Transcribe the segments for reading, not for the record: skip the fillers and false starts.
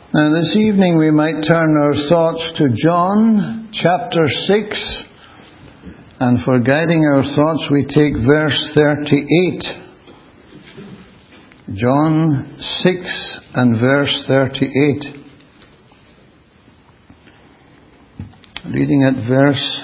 Now this evening we might turn our thoughts to John chapter 6, and for guiding our thoughts we take verse 38. John 6 and verse 38. Reading at verse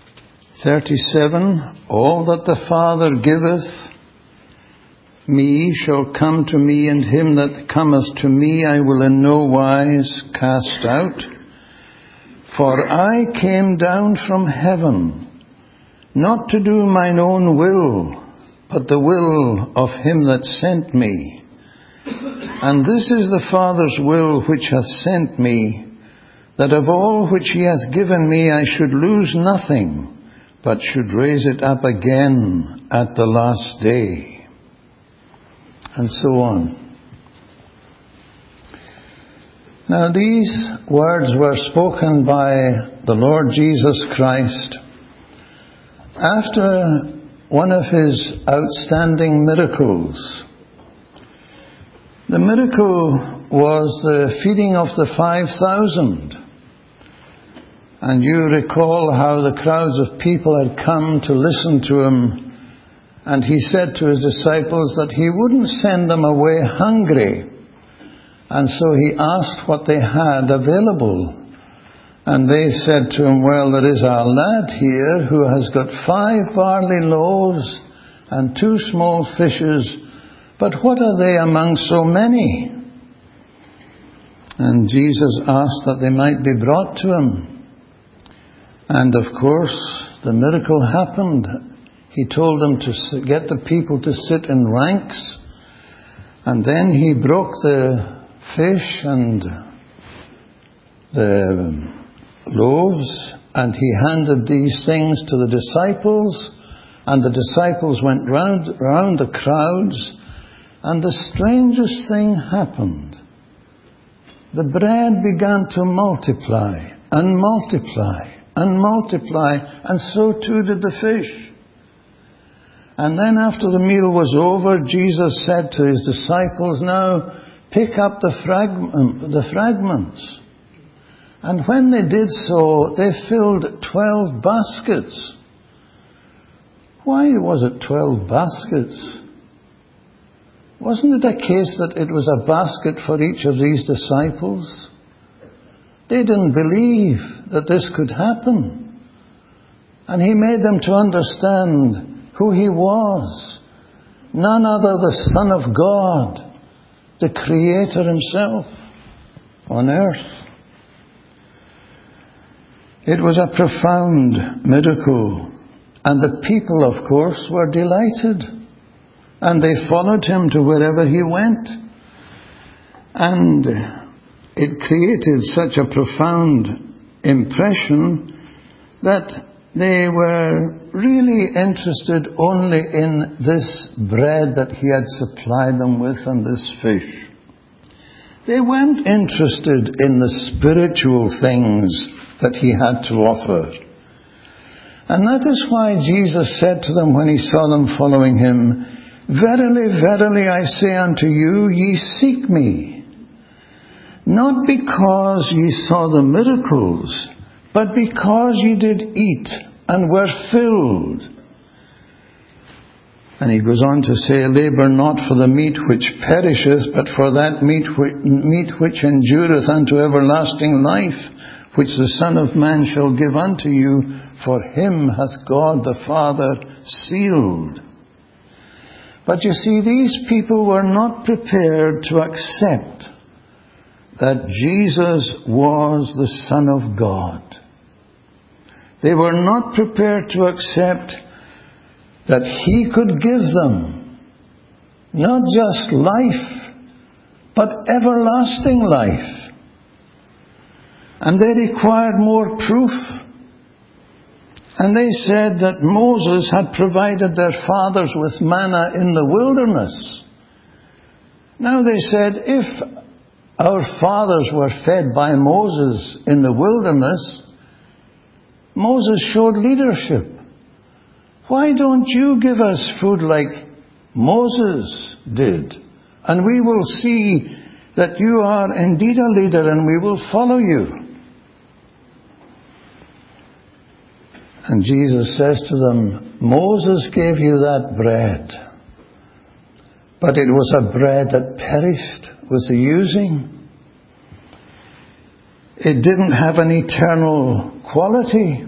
37, all that the Father giveth me shall come to me, and him that cometh to me I will in no wise cast out. For I came down from heaven, not to do mine own will, but the will of him that sent me. And this is the Father's will which hath sent me, that of all which he hath given me I should lose nothing, but should raise it up again at the last day. And so on. Now these words were spoken by the Lord Jesus Christ after one of his outstanding miracles. The miracle was the feeding of the 5,000. And you recall how the crowds of people had come to listen to him. And he said to his disciples that he wouldn't send them away hungry. And so he asked what they had available. And they said to him, well, there is a lad here who has got 5 barley loaves and 2 small fishes. But what are they among so many? And Jesus asked that they might be brought to him. And of course, the miracle happened. He told them to get the people to sit in ranks. And then he broke the fish and the loaves, and he handed these things to the disciples. And the disciples went round the crowds. And the strangest thing happened. The bread began to multiply and multiply and multiply, and so too did the fish. And then after the meal was over, Jesus said to his disciples, now pick up the fragments. And when they did so, they filled 12 baskets. Why was it 12 baskets? Wasn't it a case that it was a basket for each of these disciples? They didn't believe that this could happen. And he made them to understand who he was. None other the Son of God, the Creator himself on earth. It was a profound miracle. And the people, of course, were delighted. And they followed him to wherever he went. And it created such a profound impression that they were really interested only in this bread that he had supplied them with and this fish. They weren't interested in the spiritual things that he had to offer. And that is why Jesus said to them when he saw them following him, verily, verily, I say unto you, ye seek me, not because ye saw the miracles, but because ye did eat and were filled. And he goes on to say, labour not for the meat which perisheth, but for that meat which endureth unto everlasting life, which the Son of Man shall give unto you, for him hath God the Father sealed. But you see, these people were not prepared to accept that Jesus was the Son of God. They were not prepared to accept that he could give them not just life, but everlasting life. And they required more proof. And they said that Moses had provided their fathers with manna in the wilderness. Now they said, if our fathers were fed by Moses in the wilderness, Moses showed leadership. Why don't you give us food like Moses did? And we will see that you are indeed a leader and we will follow you. And Jesus says to them, Moses gave you that bread, but it was a bread that perished with the using. It didn't have an eternal quality.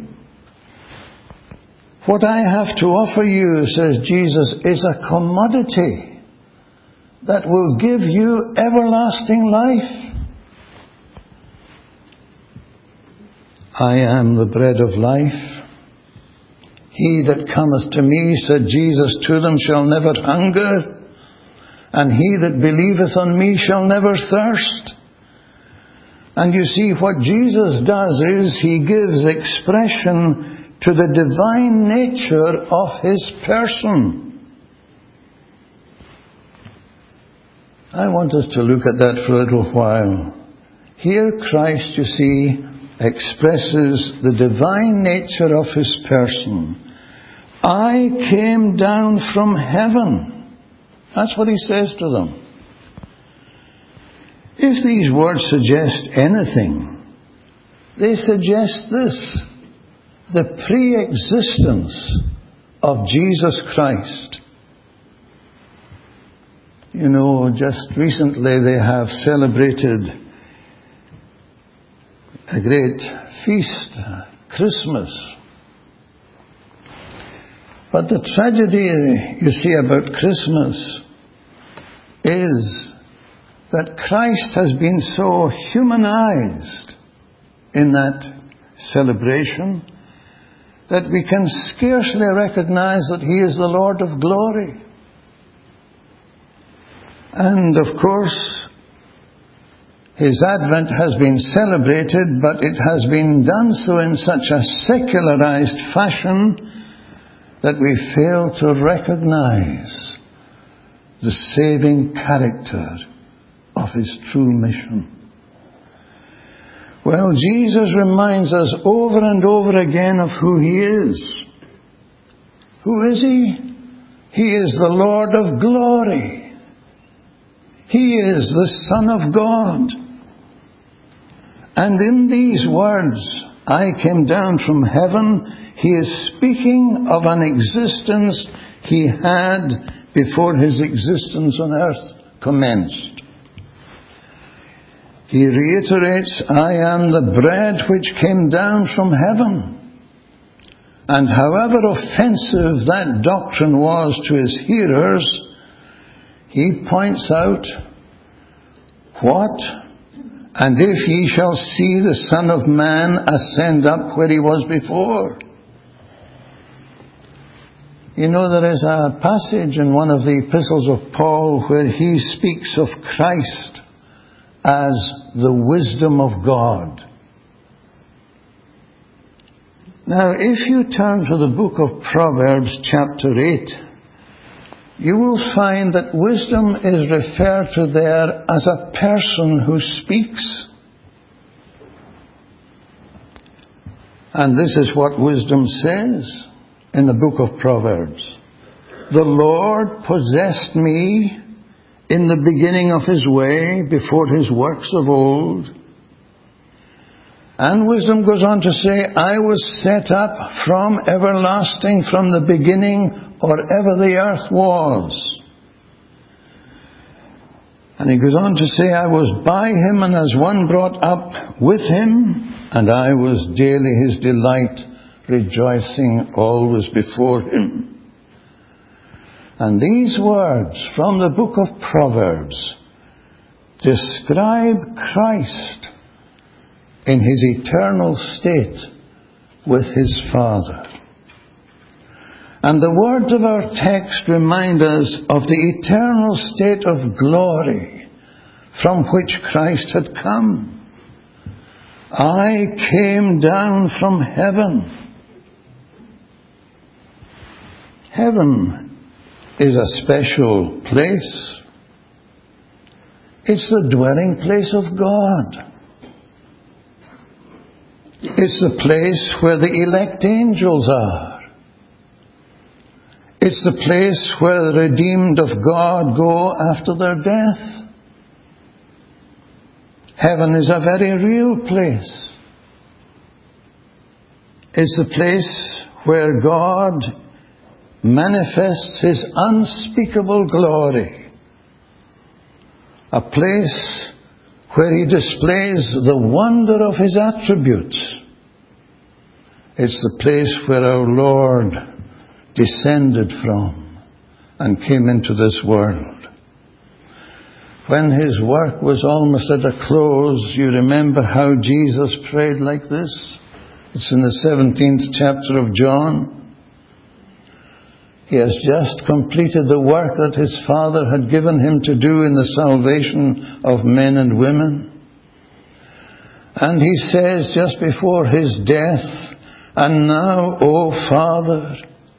What I have to offer you, says Jesus, is a commodity that will give you everlasting life. I am the bread of life. He that cometh to me, said Jesus to them, shall never hunger, and he that believeth on me shall never thirst. And you see, what Jesus does is he gives expression to the divine nature of his person. I want us to look at that for a little while. Here Christ, you see, expresses the divine nature of his person. I came down from heaven. That's what he says to them. If these words suggest anything, they suggest this: the pre-existence of Jesus Christ. You know, just recently they have celebrated a great feast, Christmas. But the tragedy, you see, about Christmas is that Christ has been so humanized in that celebration that we can scarcely recognize that he is the Lord of glory. And of course, his advent has been celebrated, but it has been done so in such a secularized fashion that we fail to recognize the saving character of his true mission. Well, Jesus reminds us over and over again of who he is. Who is he? He is the Lord of glory. He is the Son of God. And in these words, I came down from heaven, he is speaking of an existence he had before his existence on earth commenced. He reiterates, I am the bread which came down from heaven. And however offensive that doctrine was to his hearers, he points out, what? And if ye shall see the Son of Man ascend up where he was before. You know, there is a passage in one of the epistles of Paul where he speaks of Christ as the wisdom of God. Now, if you turn to the book of Proverbs chapter 8, you will find that wisdom is referred to there as a person who speaks. And this is what wisdom says in the book of Proverbs. The Lord possessed me in the beginning of his way, before his works of old. And wisdom goes on to say, I was set up from everlasting, from the beginning, or ever the earth was. And he goes on to say, I was by him, and as one brought up with him, and I was daily his delight, rejoicing always before him. And these words from the book of Proverbs describe Christ in his eternal state with his Father. And the words of our text remind us of the eternal state of glory from which Christ had come. I came down from heaven. Heaven is a special place. It's the dwelling place of God. It's the place where the elect angels are. It's the place where the redeemed of God go after their death. Heaven is a very real place. It's the place where God manifests His unspeakable glory. A place where He displays the wonder of His attributes. It's the place where our Lord descended from and came into this world. When His work was almost at a close, you remember how Jesus prayed like this? It's in the 17th chapter of John. He has just completed the work that His Father had given Him to do in the salvation of men and women. And He says just before His death, "And now, O Father,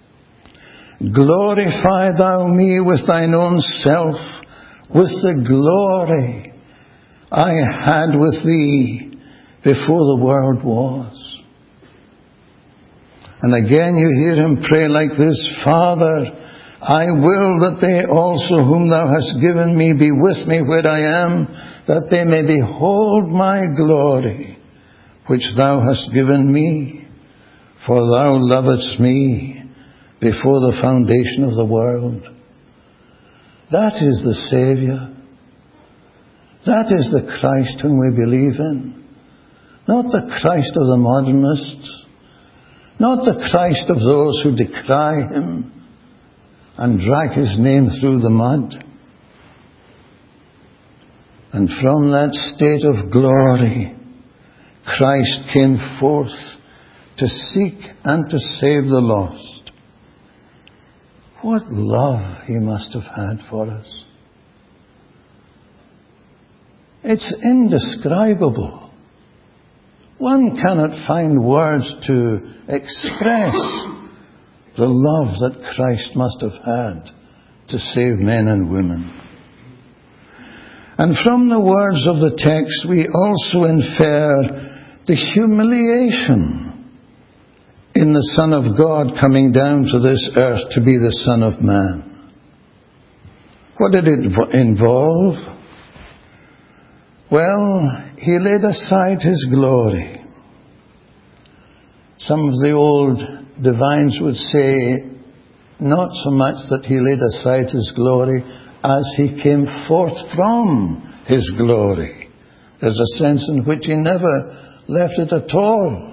glorify Thou me with Thine own self, with the glory I had with Thee before the world was." And again you hear Him pray like this, "Father, I will that they also whom Thou hast given me be with me where I am, that they may behold my glory, which Thou hast given me, for Thou lovedst me before the foundation of the world." That is the Saviour. That is the Christ whom we believe in. Not the Christ of the modernists. Not the Christ of those who decry Him and drag His name through the mud. And from that state of glory, Christ came forth to seek and to save the lost. What love He must have had for us. It's indescribable. One cannot find words to express the love that Christ must have had to save men and women. And from the words of the text we also infer the humiliation in the Son of God coming down to this earth to be the Son of Man. What did it involve? Well, He laid aside His glory. Some of the old divines would say, not so much that He laid aside His glory as He came forth from His glory. There's a sense in which He never left it at all.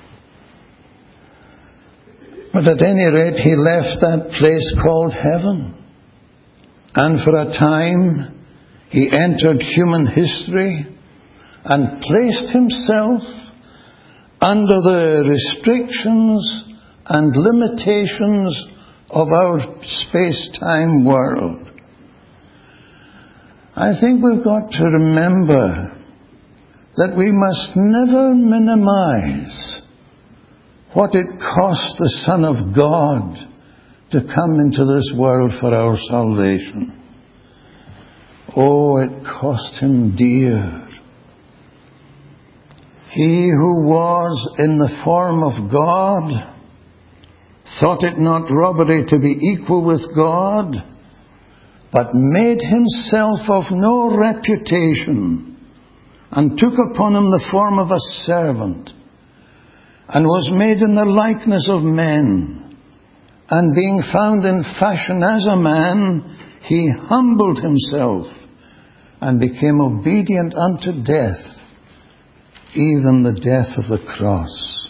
But at any rate, He left that place called heaven. And for a time, He entered human history and placed Himself under the restrictions and limitations of our space-time world. I think we've got to remember that we must never minimize what it cost the Son of God to come into this world for our salvation. Oh, it cost Him dear. He who was in the form of God thought it not robbery to be equal with God, but made Himself of no reputation, and took upon Him the form of a servant, and was made in the likeness of men. And being found in fashion as a man, He humbled Himself, and became obedient unto death, even the death of the cross.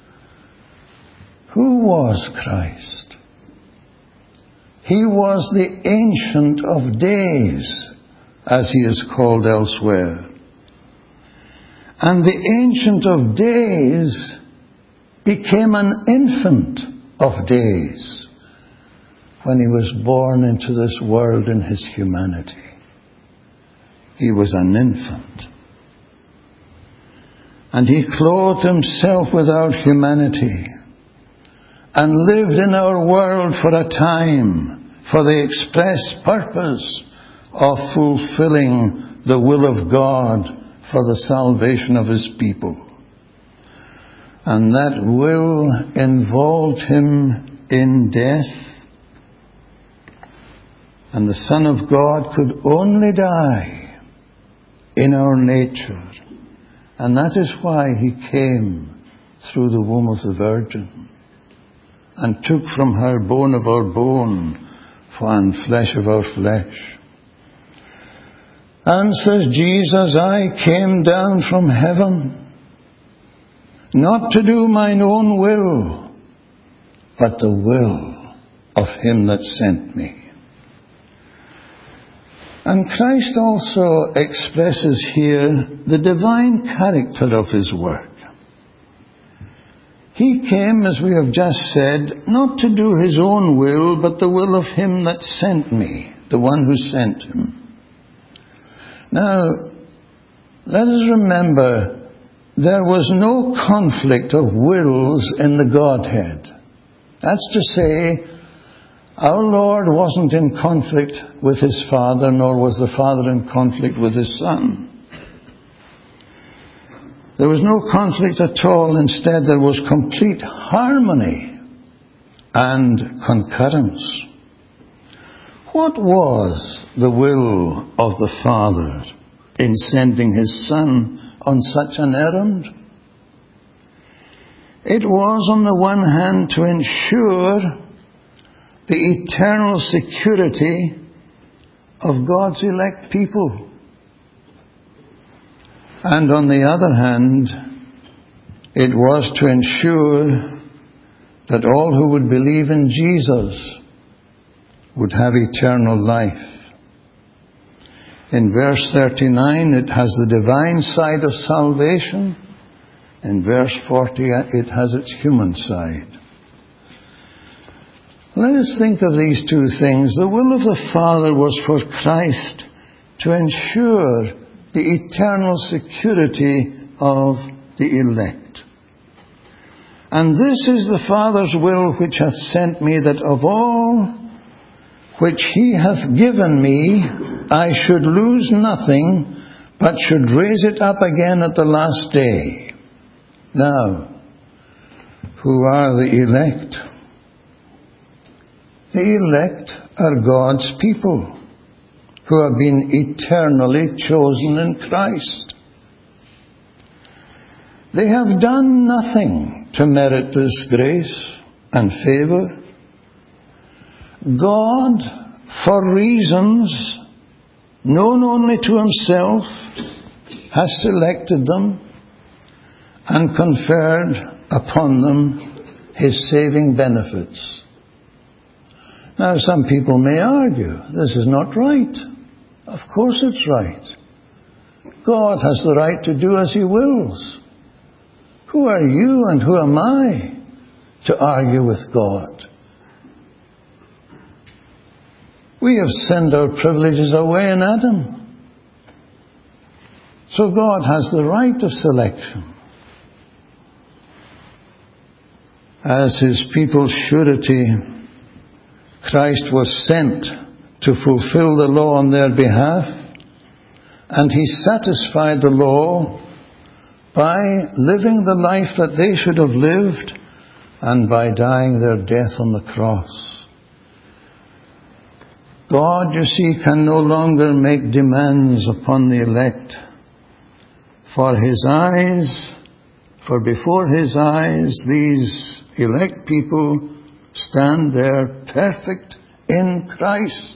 Who was Christ? He was the Ancient of Days, as He is called elsewhere. And the Ancient of Days became an infant of days when He was born into this world in His humanity. He was an infant. And He clothed Himself with our humanity and lived in our world for a time for the express purpose of fulfilling the will of God for the salvation of His people. And that will involved Him in death. And the Son of God could only die in our nature. And that is why he came through the womb of the Virgin and took from her bone of our bone and flesh of our flesh. And says Jesus, I came down from heaven, not to do mine own will, but the will of him that sent me. And Christ also expresses here the divine character of his work. He came, as we have just said, not to do his own will, but the will of him that sent me, the one who sent him. Now, let us remember, there was no conflict of wills in the Godhead. That's to say, our Lord wasn't in conflict with his Father, nor was the Father in conflict with his Son. There was no conflict at all. Instead, there was complete harmony and concurrence. What was the will of the Father in sending his Son on such an errand? It was, on the one hand, to ensure the eternal security of God's elect people. And on the other hand, it was to ensure that all who would believe in Jesus would have eternal life. In verse 39, it has the divine side of salvation. In verse 40, it has its human side. Let us think of these two things. The will of the Father was for Christ to ensure the eternal security of the elect. And this is the Father's will which hath sent me, that of all which he hath given me, I should lose nothing, but should raise it up again at the last day. Now, who are the elect? The elect are God's people, who have been eternally chosen in Christ. They have done nothing to merit this grace and favor. God, for reasons known only to himself, has selected them and conferred upon them his saving benefits. Now, some people may argue, this is not right. Of course it's right. God has the right to do as he wills. Who are you and who am I to argue with God? We have sent our privileges away in Adam. So God has the right of selection. As his people's surety, Christ was sent to fulfill the law on their behalf, and he satisfied the law by living the life that they should have lived and by dying their death on the cross. God, you see, can no longer make demands upon the elect. For before his eyes, these elect people stand there perfect in Christ.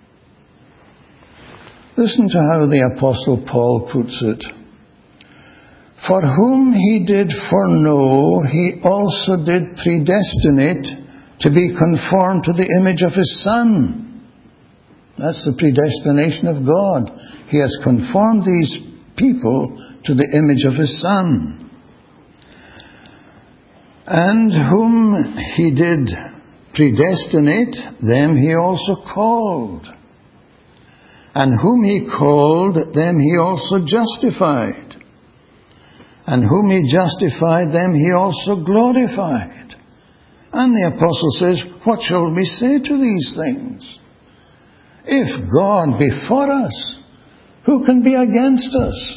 Listen to how the Apostle Paul puts it. For whom he did foreknow, he also did predestinate to be conformed to the image of his Son. That's the predestination of God. He has conformed these people to the image of his Son. And whom he did predestinate, them he also called. And whom he called, them he also justified. And whom he justified, them he also glorified. And the apostle says, what shall we say to these things? If God be for us, who can be against us?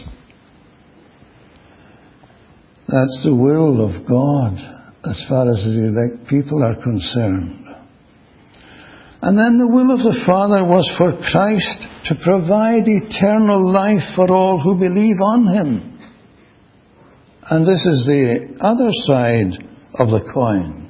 That's the will of God as far as the elect people are concerned. And then the will of the Father was for Christ to provide eternal life for all who believe on him. And this is the other side of the coin.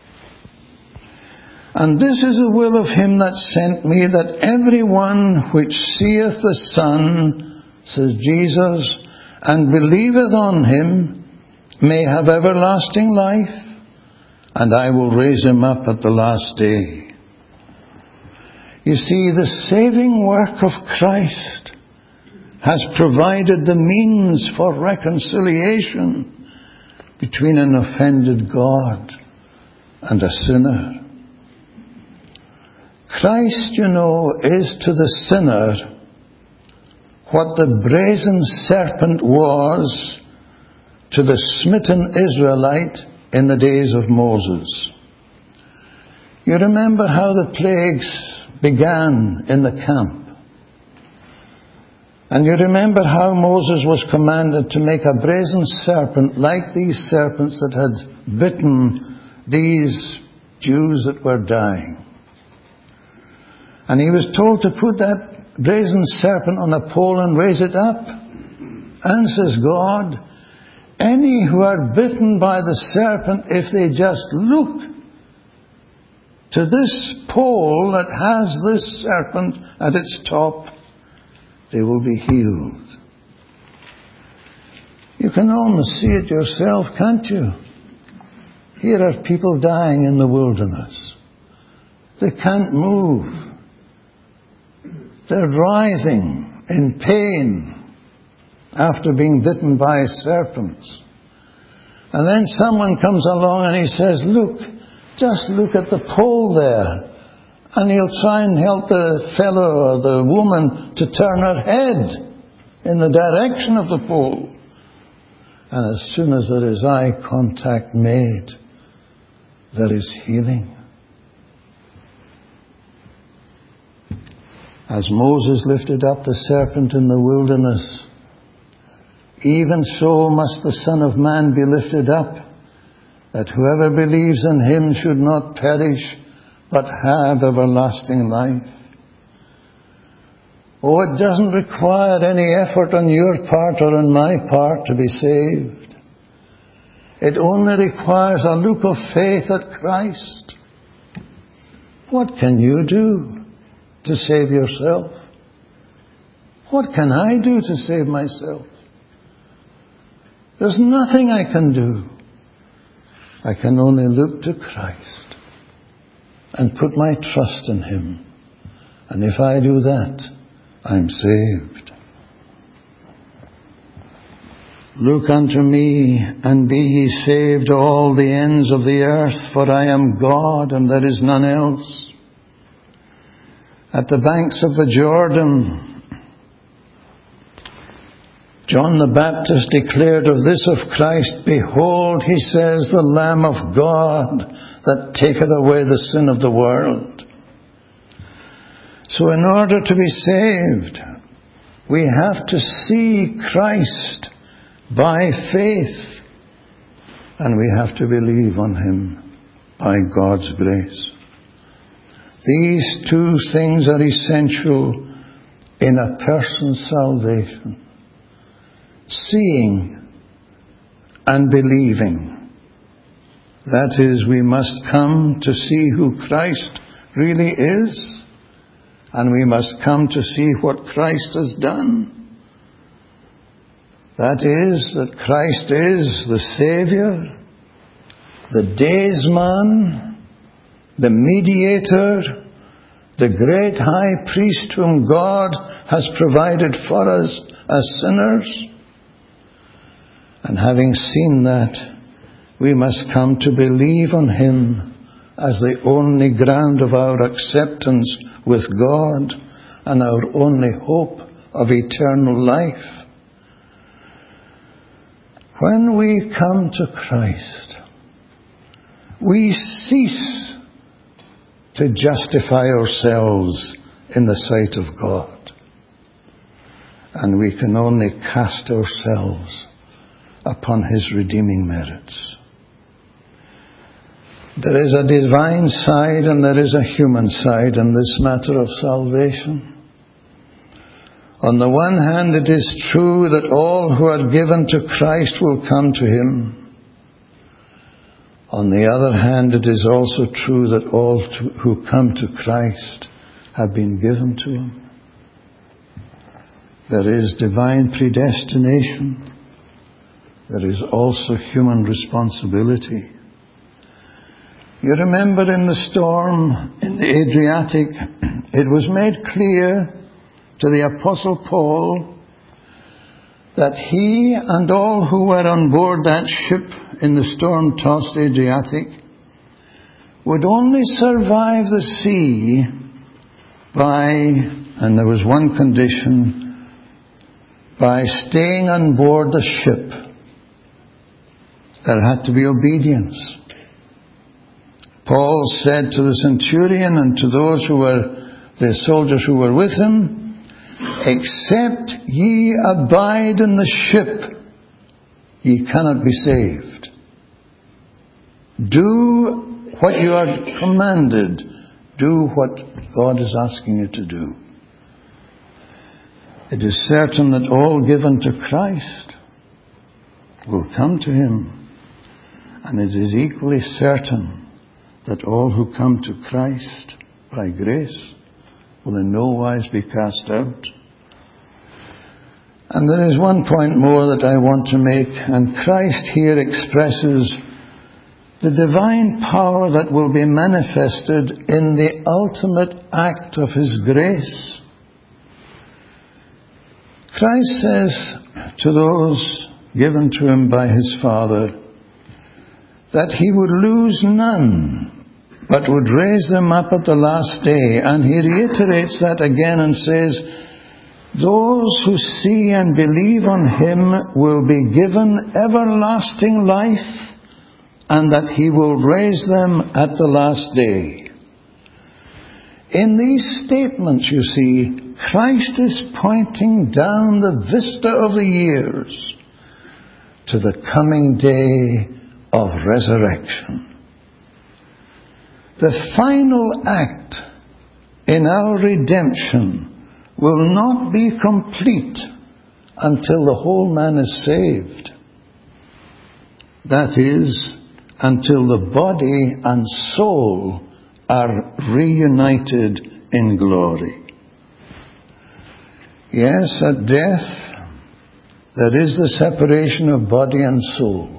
And this is the will of him that sent me, that every one which seeth the Son, says Jesus, and believeth on him, may have everlasting life, and I will raise him up at the last day. You see, the saving work of Christ has provided the means for reconciliation between an offended God and a sinner. Christ, you know, is to the sinner what the brazen serpent was to the smitten Israelite in the days of Moses. You remember how the plagues began in the camp. And you remember how Moses was commanded to make a brazen serpent like these serpents that had bitten these Jews that were dying. And he was told to put that brazen serpent on a pole and raise it up. And says God, any who are bitten by the serpent, if they just look to this pole that has this serpent at its top, they will be healed. You can almost see it yourself, can't you? Here are people dying in the wilderness. They can't move. They're writhing in pain after being bitten by serpents. And then someone comes along and he says, look, just look at the pole there. And he'll try and help the fellow or the woman to turn her head in the direction of the pole. And as soon as there is eye contact made, there is healing. As Moses lifted up the serpent in the wilderness, even so must the Son of Man be lifted up, that whoever believes in him should not perish, but have everlasting life. Oh, it doesn't require any effort on your part or on my part to be saved. It only requires a look of faith at Christ. What can you do to save yourself? What can I do to save myself? There's nothing I can do. I can only look to Christ and put my trust in him. And if I do that, I'm saved. Look unto me, and be ye saved all the ends of the earth, for I am God, and there is none else. At the banks of the Jordan, John the Baptist declared of this of Christ, behold, he says, the Lamb of God that taketh away the sin of the world. So in order to be saved, we have to see Christ by faith, and we have to believe on him by God's grace. These two things are essential in a person's salvation. Seeing and believing. That is, we must come to see who Christ really is, and we must come to see what Christ has done. That is, that Christ is the Saviour, the daysman, the mediator, the great high priest whom God has provided for us as sinners. And having seen that, we must come to believe on him as the only ground of our acceptance with God and our only hope of eternal life. When we come to Christ, we cease to justify ourselves in the sight of God. And we can only cast ourselves upon his redeeming merits. There is a divine side and there is a human side in this matter of salvation. On the one hand, it is true that all who are given to Christ will come to Him. On the other hand, it is also true that all who come to Christ have been given to Him. There is divine predestination. There is also human responsibility. You remember in the storm in the Adriatic, it was made clear to the Apostle Paul that he and all who were on board that ship in the storm-tossed Adriatic would only survive the sea by, and there was one condition, by staying on board the ship. There had to be obedience. Paul said to the centurion and to those who were the soldiers who were with him, "Except ye abide in the ship, ye cannot be saved." Do what you are commanded. Do what God is asking you to do. It is certain that all given to Christ will come to Him. And it is equally certain that all who come to Christ by grace will in no wise be cast out. And there is one point more that I want to make, and Christ here expresses the divine power that will be manifested in the ultimate act of His grace. Christ says to those given to Him by His Father that He would lose none, but would raise them up at the last day. And He reiterates that again and says, those who see and believe on Him will be given everlasting life, and that He will raise them at the last day. In these statements, you see, Christ is pointing down the vista of the years to the coming day of resurrection. The final act in our redemption will not be complete until the whole man is saved. That is, until the body and soul are reunited in glory. Yes, at death, there is the separation of body and soul.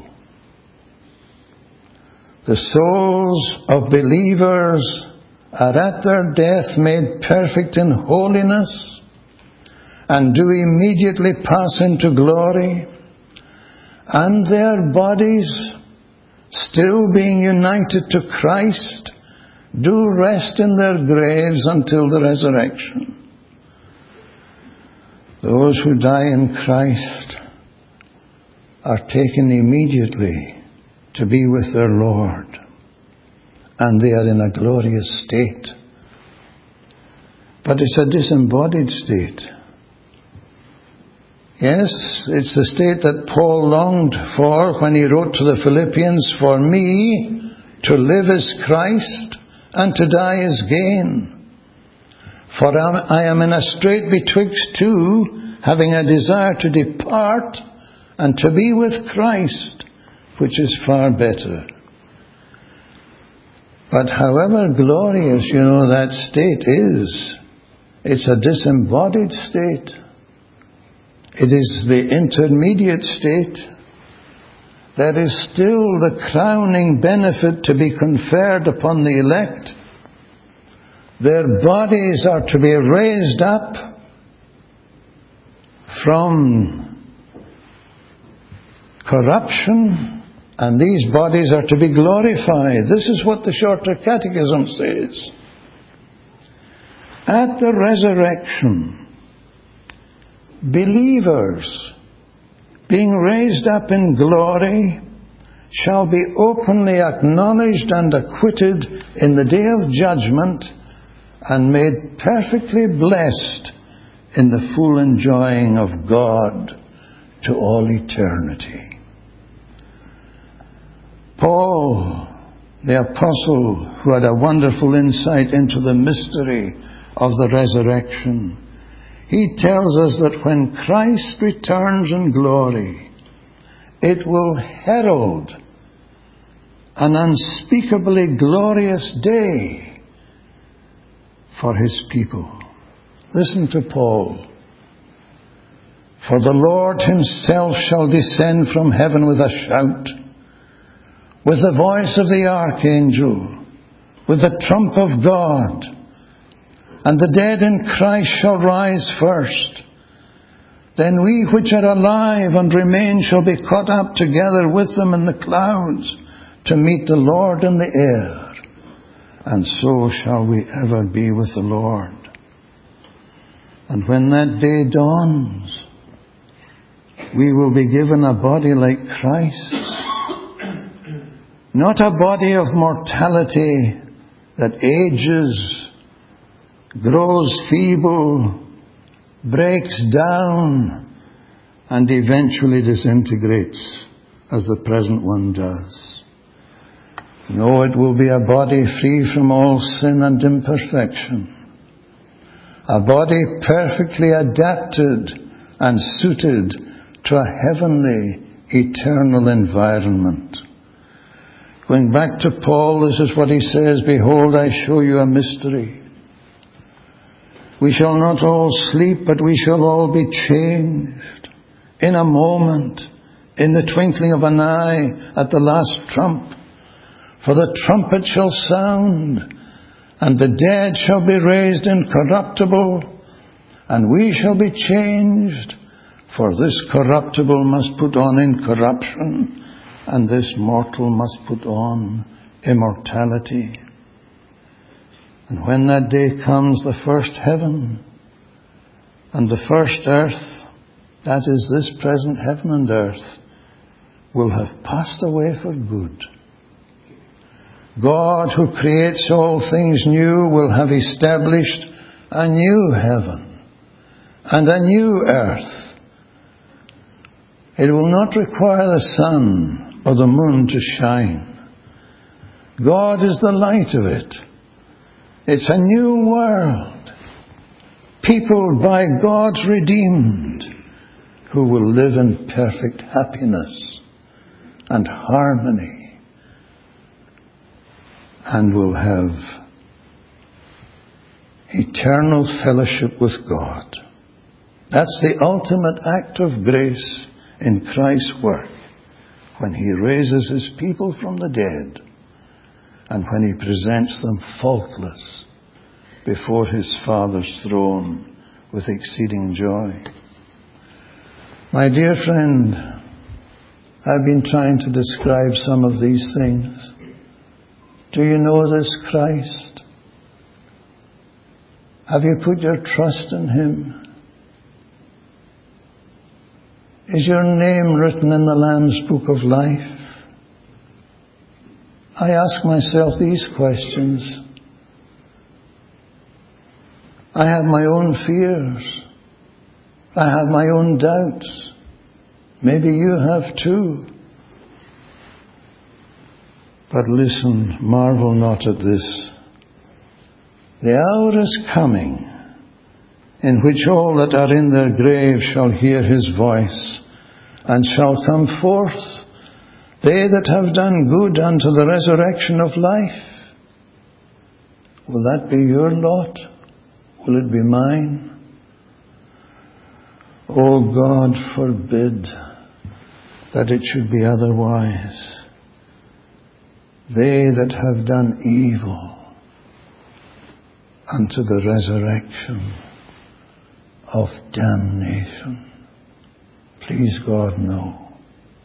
The souls of believers are at their death made perfect in holiness and do immediately pass into glory, and their bodies, still being united to Christ, do rest in their graves until the resurrection. Those who die in Christ are taken immediately to be with their Lord, and they are in a glorious state. But it's a disembodied state. Yes, it's the state that Paul longed for when he wrote to the Philippians, "For me, to live is Christ, and to die is gain. For I am in a strait betwixt two, having a desire to depart and to be with Christ, which is far better." But however glorious, that state is, it's a disembodied state. It is the intermediate state. There is still the crowning benefit to be conferred upon the elect. Their bodies are to be raised up from corruption, and these bodies are to be glorified. This is what the Shorter Catechism says. At the resurrection, believers, being raised up in glory, shall be openly acknowledged and acquitted in the day of judgment, and made perfectly blessed in the full enjoying of God to all eternity. Paul the apostle who had a wonderful insight into the mystery of the resurrection, he tells us that when Christ returns in glory, it will herald an unspeakably glorious day for his people. Listen to Paul. For the Lord himself shall descend from heaven with a shout, with the voice of the archangel, with the trump of God, and the dead in Christ shall rise first. Then we which are alive and remain shall be caught up together with them in the clouds to meet the Lord in the air, and so shall we ever be with the Lord. And when that day dawns, we will be given a body like Christ's. Not a body of mortality that ages, grows feeble, breaks down, and eventually disintegrates as the present one does. No, it will be a body free from all sin and imperfection. A body perfectly adapted and suited to a heavenly, eternal environment. Going back to Paul, this is what he says, "Behold, I show you a mystery. We shall not all sleep, but we shall all be changed in a moment, in the twinkling of an eye, at the last trump. For the trumpet shall sound, and the dead shall be raised incorruptible, and we shall be changed. For this corruptible must put on incorruption, and this mortal must put on immortality." And when that day comes, the first heaven and the first earth, that is this present heaven and earth, will have passed away for good. God, who creates all things new, will have established a new heaven and a new earth. It will not require the sun or the moon to shine. God is the light of it. It's a new world, peopled by God's redeemed, who will live in perfect happiness and harmony, and will have eternal fellowship with God. That's the ultimate act of grace in Christ's work, when he raises his people from the dead, and when he presents them faultless before his Father's throne with exceeding joy. My dear friend, I've been trying to describe some of these things. Do you know this Christ? Have you put your trust in him? Is your name written in the Lamb's Book of Life? I ask myself these questions. I have my own fears. I have my own doubts. Maybe you have too. But listen, marvel not at this. The hour is coming in which all that are in their grave shall hear his voice, and shall come forth, they that have done good unto the resurrection of life. Will that be your lot? Will it be mine? Oh, God forbid that it should be otherwise. They that have done evil unto the resurrection of damnation. Please God, no.